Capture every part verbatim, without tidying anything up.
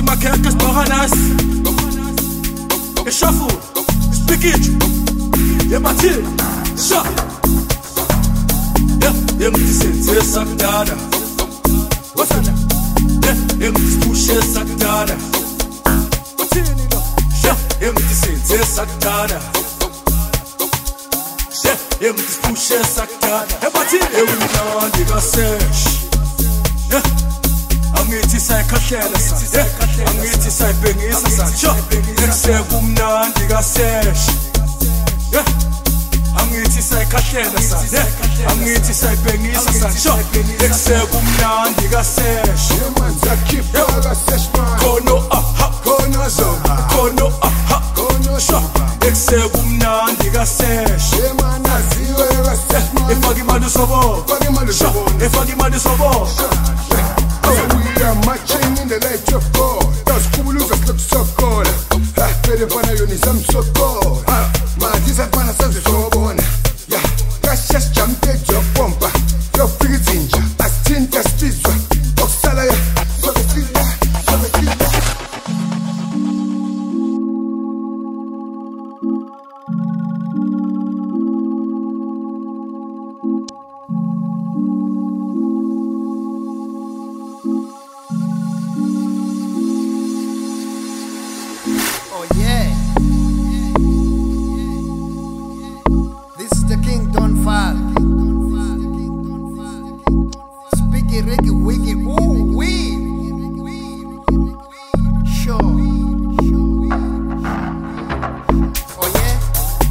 makhekhe sibhakanasi eshafu speakichu yebathini sha yeah yemtisenze sakudala wasana yeah yemtisipushe sakudala wathini lo sha yemtisenze sakudala sha yemtisipushe sakudala yebathini ewunandi kasesh yeah angithi sayikhahlela sa angithi sayibhengisa sa sho nekusekumnandi kasesh yeah angithi sayikhahlela sa angithi sayibhengisa sa sho nekusekumnandi kasesh yemanzi akhipha kasesh man kono aha kono zoba kono aha kono sho nekusekumnandi kasesh yemanaziwe kasesh man efaki imali sobo efaki imali sobo efaki imali sobo we are marching in the light of God. That's cool, lose a clip so cold. Ah, better than I use some so cold. Ah, my this is one of the so born. Yeah, that's just jump take your bumper. Your feet ginger. I think that's this one. Oxalaya, so the feet, so the feet. Oh yeah. This is the King Don Fall. Speaky Ricky Wiggy. Ooh wee. Sure. Oh yeah.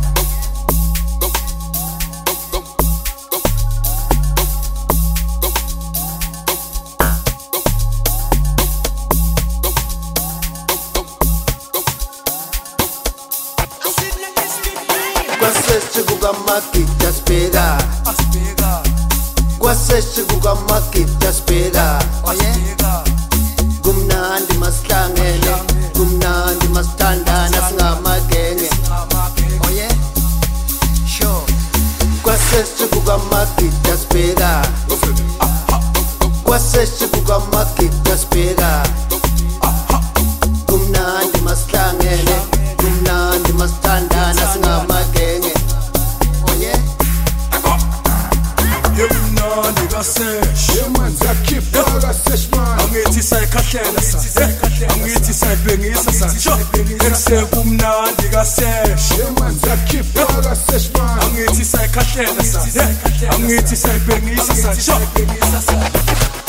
Kwaseshe kukamakita spera aspega Kwaseshe kukamakita spera Oh yeah. Kumnandi masihlangene Kumnandi masithandana singamagenge Oh yeah. Sure. Kwaseshe kukamakita spera Kwaseshe kukamakita spera Kumnandi masihlangene Kumnandi masithandana singamagenge Oh yeah. yemnandi kasesh yemanzi akhipha kasesh man angithi sayikhahlela sa angithi sayibhengisa sa sho nekusekumnandi kasesh yemanzi akhipha kasesh man angithi sayikhahlela sa angithi sayibhengisa sa sho